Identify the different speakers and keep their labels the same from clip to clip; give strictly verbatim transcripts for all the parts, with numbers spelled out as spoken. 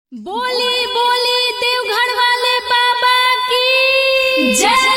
Speaker 1: बोले बोले देवघर वाले बाबा की जय।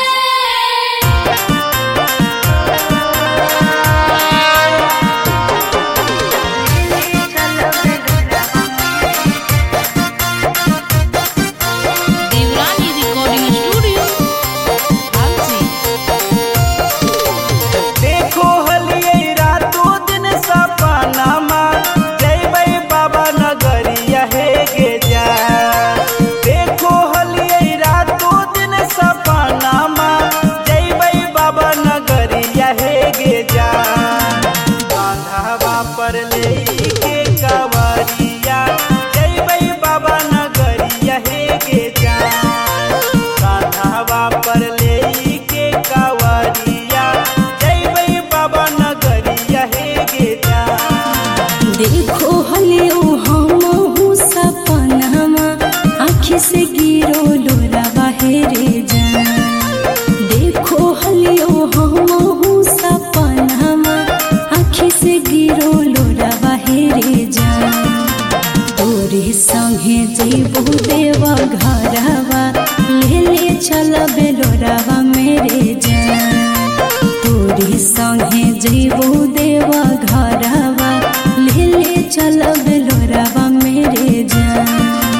Speaker 2: पर लेके कावरिया जइबै बाबा नगरिया हे गे जान, कान्हावा पर लेके कावरिया जइबै बाबा नगरिया हे गे जान।
Speaker 3: देखो हलियो हमहु सपनमा आँखि से गिरो लोरावा हेरे जान। देखो हलियो हमहु सपनमा आँखि से गिरो लोरावा हेरे जान। तोरे संगे जइबो देवा घरवा ले ले चलबे लोरावा मेरे जान। तोरे संगे जइबो देवा घरवा ले ले चलबे लोरावा मेरे जान।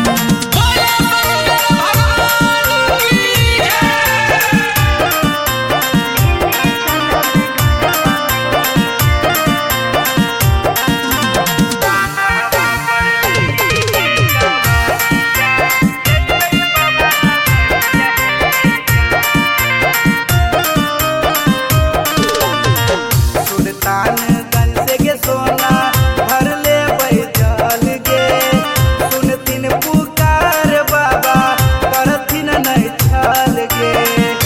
Speaker 2: सुल्तानगंज से गे सोना भर ले बैठल गे, सुनथिन पुकार बाबा करथिन नहीं छल गे।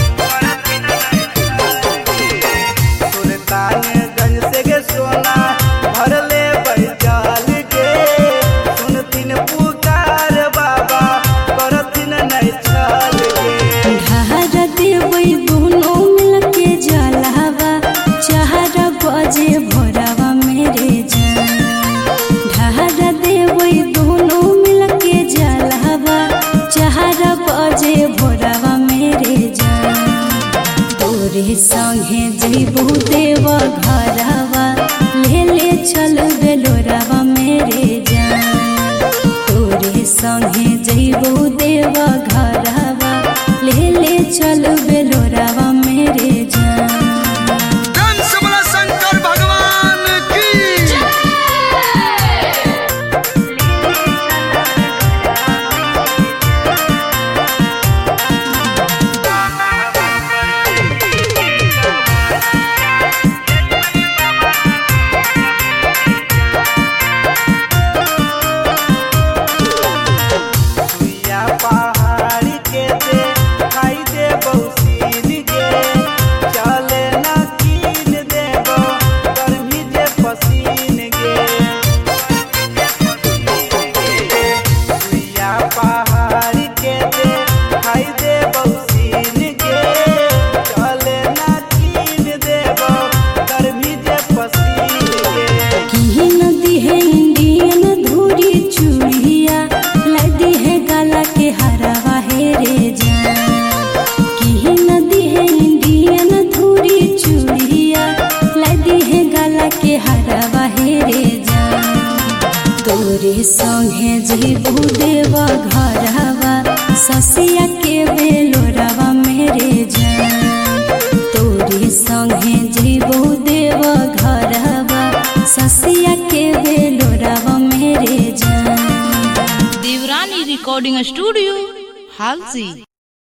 Speaker 2: सुल्तानगंज से गे सोना भर ले बैठल गे, सुनथिन पुकार बाबा करथिन नहीं छल गे।
Speaker 3: घर देबै दोनों मिलके जलावा चार बजे भोरावा मेरे जान। ढार देबै दोनों मिलके जलावा चार बजे भोरावा मेरे जान। तोरे संगे जइबो देवा घरवा ले ले चलबे लोरावा मेरे जान। तोरे संगे जइबो देवा घरवा ले ले चलबे लोरावा मेरे जान।
Speaker 2: पहाड़ी के दे खाई दे बौसीन गे, चले न कीन देबो गर्मी जे पसीन गे। सुइया पहाड़ी के दे खाई दे बौसीन गे, चले न कीन देबो गर्मी जे पसीन गे।
Speaker 3: की नदी है इंडियन धूरी चूड़िया लदी है गला के हरावा हेरे जान। की नदी है इंडियन धूरी चूड़िया लदी है गला के हरावा हेरे जान। तोरे संगे जइबो देवा घरवा ससिया के बेलोरावा मेरे जान। तोरे संगे जइबो देवा घरवा ससिया के बेलोरावा मेरे जान।
Speaker 1: देवरानी रिकॉर्डिंग स्टूडियो हालसी।